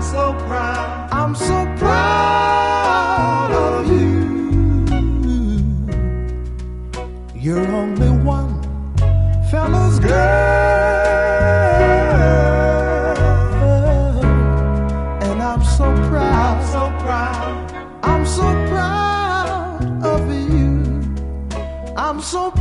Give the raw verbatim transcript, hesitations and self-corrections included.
so proud. I'm so proud of you. You're only one fella's girl, and I'm so proud, I'm so proud. I'm so proud of you. I'm so